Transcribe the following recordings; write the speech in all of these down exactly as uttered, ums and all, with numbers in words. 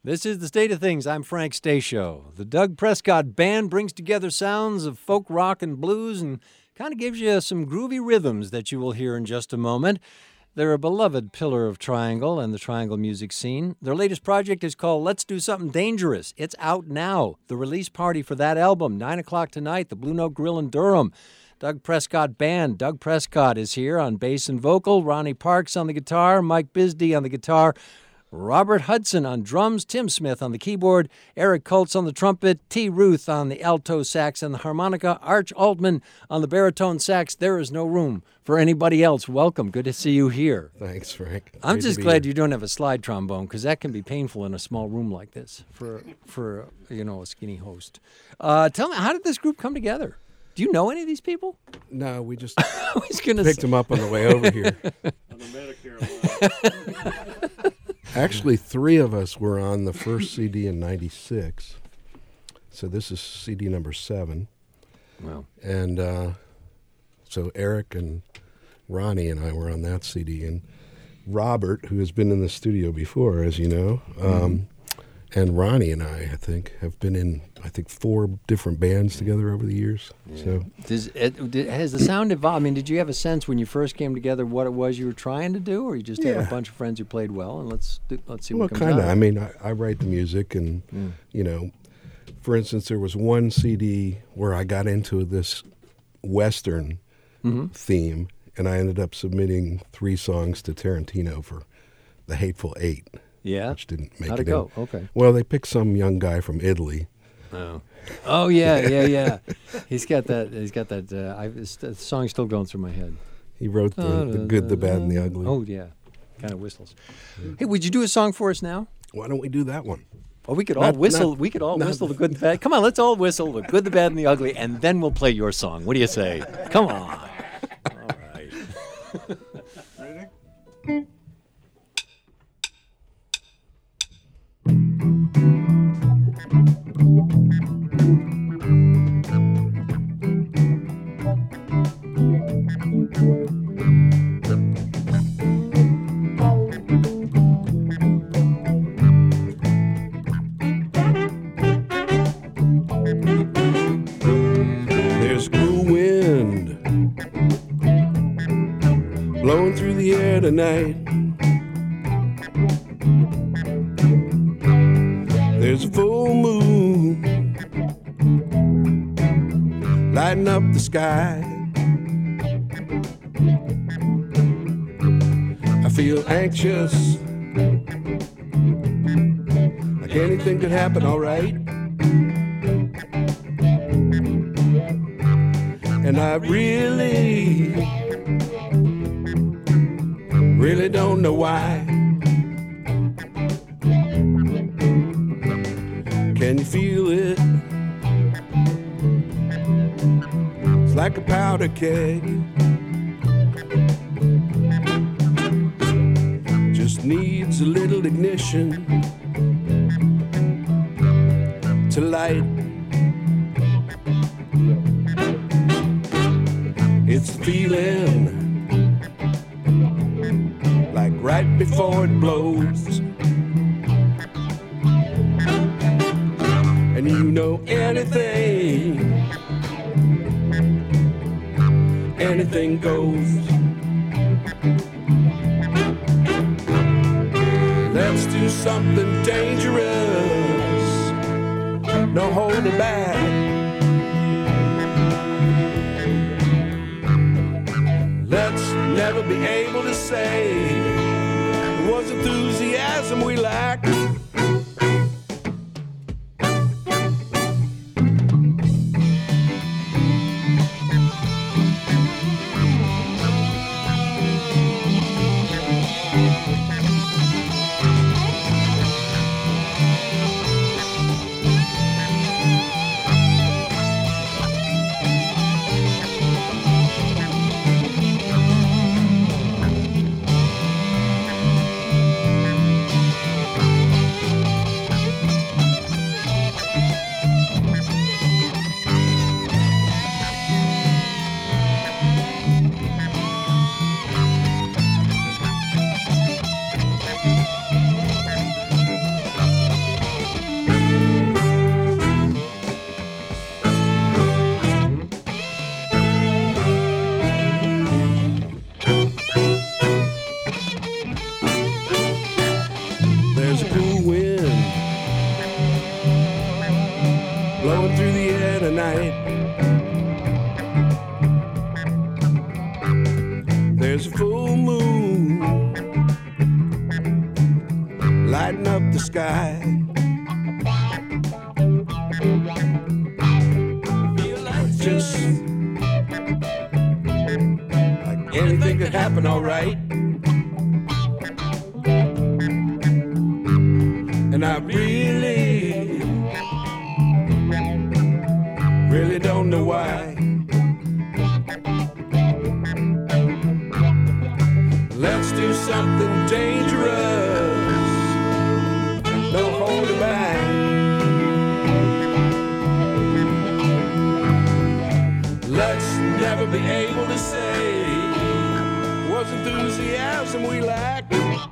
This is The State of Things. I'm Frank Stasio. The Doug Prescott Band brings together sounds of folk rock and blues and kind of gives you some groovy rhythms that you will hear in just a moment. They're a beloved pillar of Triangle and the Triangle music scene. Their latest project is called Let's Do Something Dangerous. It's out now. The release party for that album, nine o'clock tonight, the Blue Note Grill in Durham. Doug Prescott Band. Doug Prescott is here on bass and vocal. Ronnie Parks on the guitar. Mike Bisdee on the guitar. Robert Hudson on drums, Tim Smith on the keyboard, Eric Kultz on the trumpet, T. Ruth on the alto sax and the harmonica, Arch Altman on the baritone sax. There is no room for anybody else. Welcome. Good to see you here. Thanks, Frank. I'm Great just to be glad here. you don't have a slide trombone because that can be painful in a small room like this for, for you know, a skinny host. Uh, tell me, how did this group come together? Do you know any of these people? No, we just I was gonna picked say. them up on the way over here. On the Medicare line. Actually, three of us were on the first C D in ninety-six. So this is C D number seven. Wow. And uh, so Eric and Ronnie and I were on that C D. And Robert, who has been in the studio before, as you know, um, mm-hmm. and Ronnie and I, I think, have been in, I think, four different bands together over the years. Yeah. So Does it, did, has the sound evolved? I mean, did you have a sense when you first came together what it was you were trying to do, or you just had Yeah. a bunch of friends who played well and let's do, let's see well, what comes kind out of. of it? I mean, I, I write the music, and Mm. you know, for instance, there was one C D where I got into this Western Mm-hmm. theme, and I ended up submitting three songs to Tarantino for The Hateful Eight, Yeah. which didn't make How'd it it go? in. Okay. Well, they picked some young guy from Italy. Oh. Oh yeah, yeah, yeah. He's got that. He's got that. Uh, I, it's, the song's still going through my head. He wrote the, the Good, the Bad, and the Ugly. Oh yeah, kind of whistles. Hey, would you do a song for us now? Why don't we do that one? Oh, we could all Not- whistle. not- we could all not- whistle the good, the bad. Come on, let's all whistle the good, the bad, and the ugly, and then we'll play your song. What do you say? Come on. All right. Ready? There's cool wind blowing through the air tonight. There's a full moon lighting up the sky. I feel anxious, like anything could happen, all right. And I really, really don't know why. Can you feel it? It's like a powder keg. Just needs a little ignition to light. It's the feeling like right before it blows. And you know anything, anything goes. Let's do something dangerous, no holding back. Let's never be able to say it was enthusiasm we lacked. blowing through the air tonight. There's a full moon lighting up the sky. Feel like just like anything could happen, all right. And I really, really don't know why. Let's do something dangerous. Don't hold it back. Let's never be able to say was enthusiasm we lacked.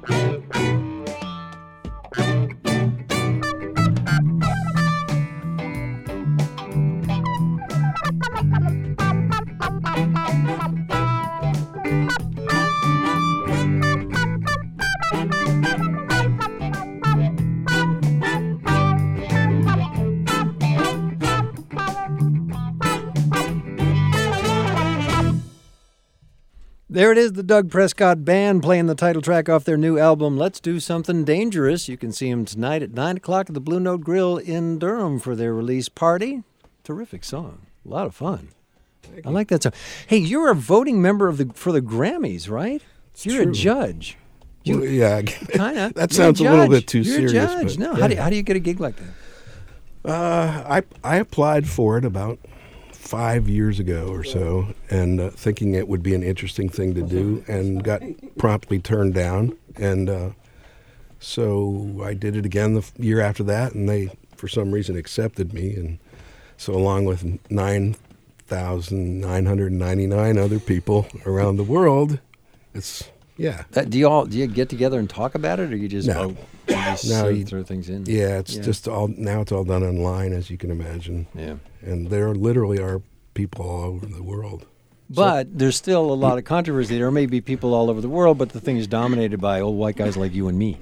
There it is, the Doug Prescott Band playing the title track off their new album, Let's Do Something Dangerous. You can see them tonight at nine o'clock at the Blue Note Grill in Durham for their release party. Terrific song. A lot of fun. I like that song. Hey, you're a voting member of the for the Grammys, right? It's you're true. a judge. You, Well, yeah, kind of. that sounds a little bit too you're serious. You're a judge. but, No, yeah. how, do, how do you get a gig like that? Uh, I I applied for it about five years ago or so, and uh, thinking it would be an interesting thing to do, and got promptly turned down. And uh, so I did it again the f- year after that, and they, for some reason, accepted me. And so, along with nine thousand nine hundred ninety-nine other people around the world, it's yeah, That, do you all do you get together and talk about it, or you just No. vote? You just No, sort of you- throw things in. yeah. It's Yeah. just all now. It's all done online, as you can imagine. Yeah. And there literally are people all over the world. But there's still a lot of controversy. There may be people all over the world, but the thing is dominated by old white guys like you and me.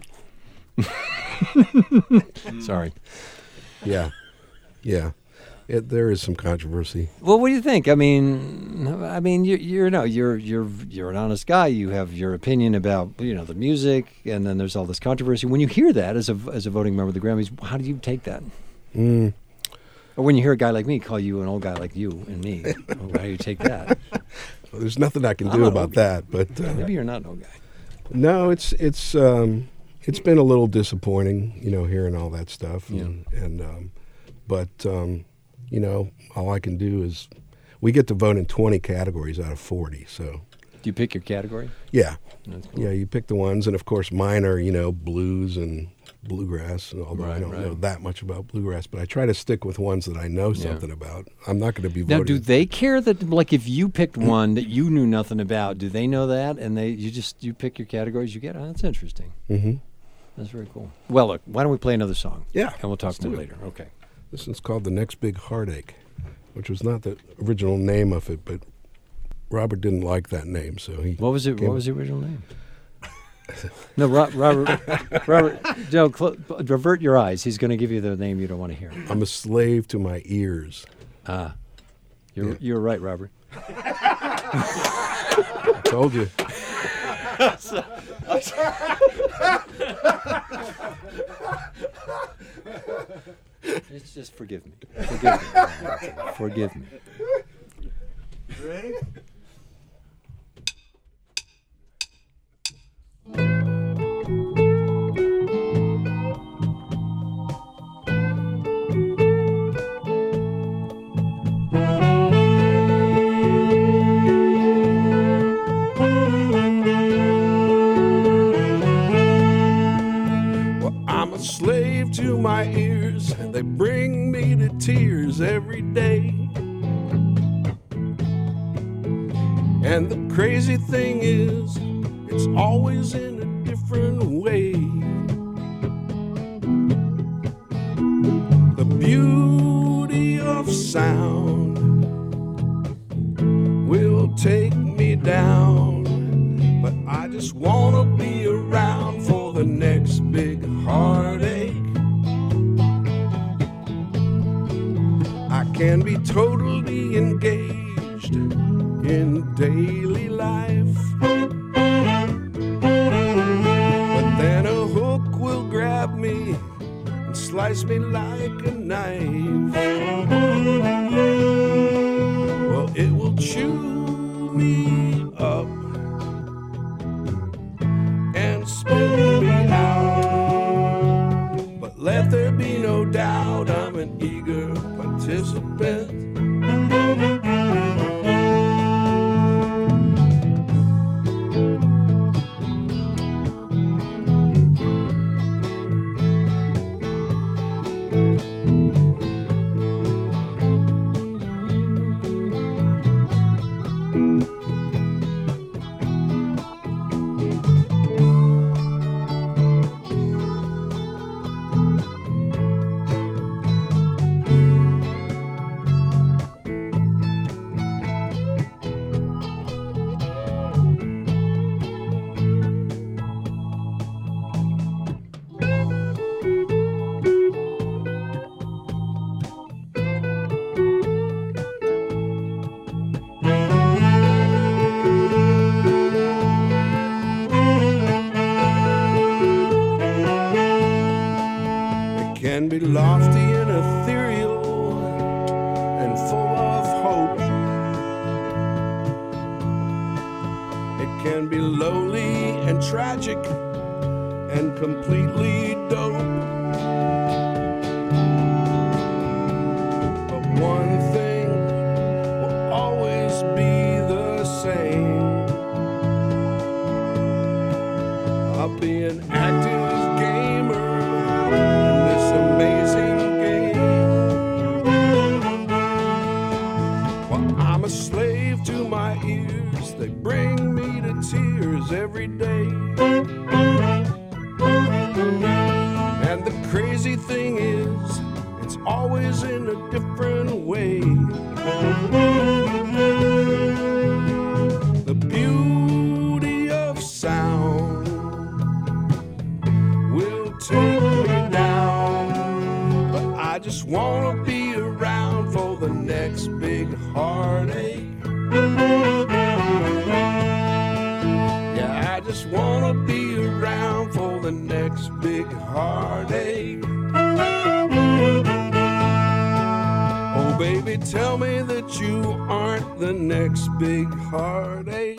Sorry. Yeah, yeah. It, there is some controversy. Well, what do you think? I mean, I mean, you, you're no, you're you're you're an honest guy. You have your opinion about you know the music, and then there's all this controversy. When you hear that as a as a voting member of the Grammys, how do you take that? Mm. Or when you hear a guy like me call you an old guy like you and me, how do you take that? Well, there's nothing I can I'm do an about old guy. that. But uh, Maybe you're not an old guy. no, it's it's um, it's been a little disappointing, you know, hearing all that stuff. And, and um, but um, you know, all I can do is we get to vote in twenty categories out of forty. So Do you pick your category? yeah, That's cool. yeah. You pick the ones, and of course, mine are you know blues and bluegrass. And although I Right, don't know right. that much about bluegrass, but I try to stick with ones that I know Yeah. something about. I'm not going to be Now, voting. do they care that, like, if you picked one that you knew nothing about, do they know that? And they, you just, you pick your categories you get? Oh, that's interesting. Mm-hmm. That's very cool. Well, look, why don't we play another song? Yeah, And we'll talk let's to you do it. later. Okay. This one's called The Next Big Heartache, which was not the original name of it, but Robert didn't like that name, so he. What was it? came- What was the original name? No, Ro- Robert, Robert, Joe, cl- revert your eyes. He's going to give you the name you don't want to hear. I'm a slave to my ears. Ah, you're, Yeah. you're right, Robert. I told you. Just, just forgive me. Forgive me. Forgive me. Ready? Well, I'm a slave to my ears, and they bring me to tears every day. And the crazy thing is, it's always in a different way. The beauty of sound will take me down, but I just wanna be around for the next big heartache. can be totally engaged in daily life, but then a hook will grab me and slice me like a knife. Well, it will chew me up and spit me out, but let there be no doubt I'm an eager participant. Can be lofty and ethereal and full of hope. It can be lowly and tragic and completely dope. But one thing will always be the same. I'll be an active gamer in this amazing game. Well, I'm a slave to my ears, they bring me to tears every day. And the crazy thing is, it's always in a different way. The beauty of sound will take me down, but I just wanna be around for the next big heartache. Yeah, I just wanna be around for the next big heartache. Oh baby, tell me that you aren't the next big heartache.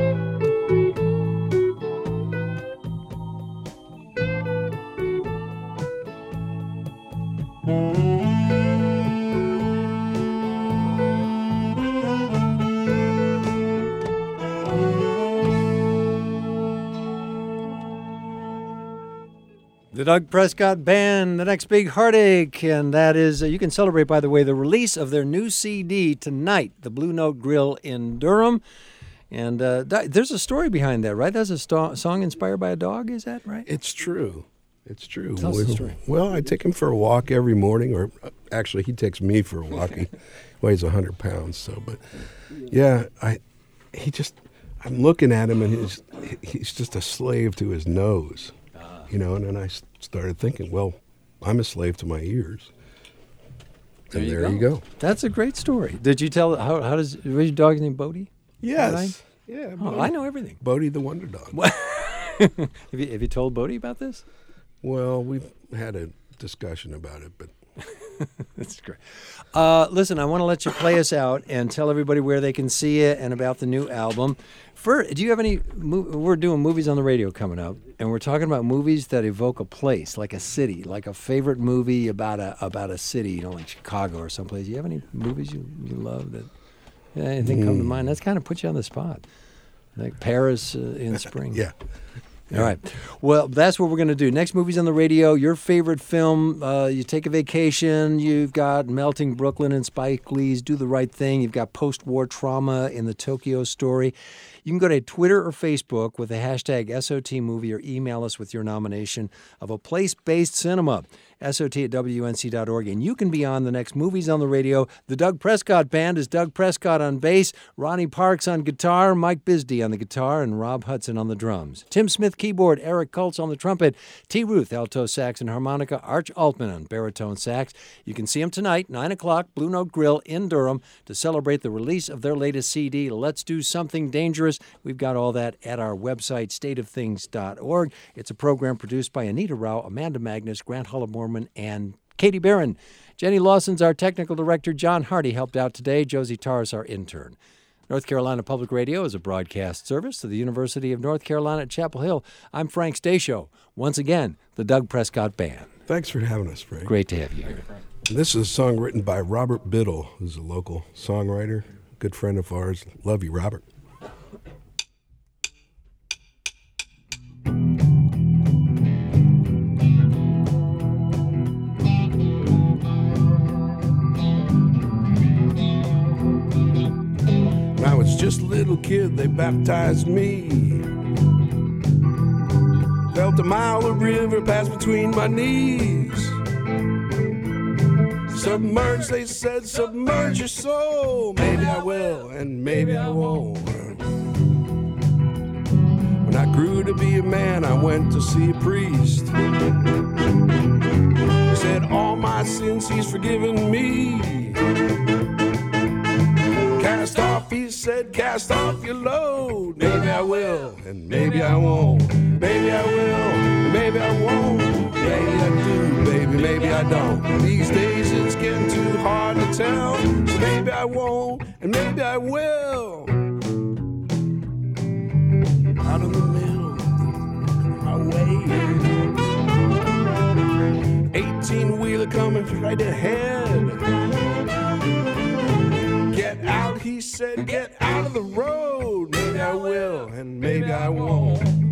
The Doug Prescott Band, The Next Big Heartache, and that is, uh, you can celebrate, by the way, the release of their new C D tonight, the Blue Note Grill in Durham. And uh, th- there's a story behind that, right? That's a sto- song inspired by a dog, is that right? It's true. It's true. Tell us the story. Well, I take him for a walk every morning, or uh, actually, he takes me for a walk. He weighs one hundred pounds, so, but yeah, I, he just, I'm looking at him, and he's, he's just a slave to his nose. You know, and then I started thinking, well, I'm a slave to my ears. There And you there go. you go. That's a great story. Did you tell, how, how does, was your dog's name Bodie? Yes. Right? Yeah. Oh, Bodie. I know everything. Bodie the Wonder Dog. have, you, have you told Bodie about this? Well, we've had a discussion about it, but That's great. Uh, listen, I want to let you play us out and tell everybody where they can see it and about the new album. For, do you have any, we're doing movies on the radio coming up, and we're talking about movies that evoke a place, like a city, like a favorite movie about a about a city, you know, like Chicago or someplace. Do you have any movies you, you love that, yeah, anything come to mind? That's kind of puts you on the spot. Like Paris uh, in spring. yeah. All right. Well, that's what we're going to do. Next movie's on the radio. Your favorite film, uh, you take a vacation. You've got Melting Brooklyn and Spike Lee's Do the Right Thing. You've got post-war trauma in the Tokyo Story. You can go to Twitter or Facebook with the hashtag S O T movie or email us with your nomination of a place-based cinema. S O T at W N C dot org. And you can be on the next Movies on the Radio. The Doug Prescott Band is Doug Prescott on bass, Ronnie Parks on guitar, Mike Bisdee on the guitar, and Rob Hudson on the drums. Tim Smith keyboard, Eric Kultz on the trumpet, T. Ruth alto sax and harmonica, Arch Altman on baritone sax. You can see them tonight, nine o'clock, Blue Note Grill in Durham, to celebrate the release of their latest C D, Let's Do Something Dangerous. We've got all that at our website, state of things dot org. It's a program produced by Anita Rao, Amanda Magnus, Grant Hullaborman, and Katie Barron. Jenny Lawson's our technical director. John Hardy helped out today. Josie Tarr is our intern. North Carolina Public Radio is a broadcast service to the University of North Carolina at Chapel Hill. I'm Frank Stasio. Once again, the Doug Prescott Band. Thanks for having us, Frank. Great to have you here. This is a song written by Robert Biddle, who's a local songwriter, good friend of ours. Love you, Robert. When I was just a little kid, they baptized me. Felt a mile of river pass between my knees. Submerge, they said, submerge your soul. Maybe I will, and maybe I won't. When I grew to be a man, I went to see a priest. He said, all my sins he's forgiven me. Cast off, he said, cast off your load. Maybe I will, and maybe I won't. Maybe I will, maybe I won't. Maybe I do, baby, maybe I don't. These days it's getting too hard to tell. So maybe I won't, and maybe I will. Out in the middle of my way. Eighteen-wheeler coming right ahead. Get out, he said, get out of the road. Maybe I will, and maybe I won't.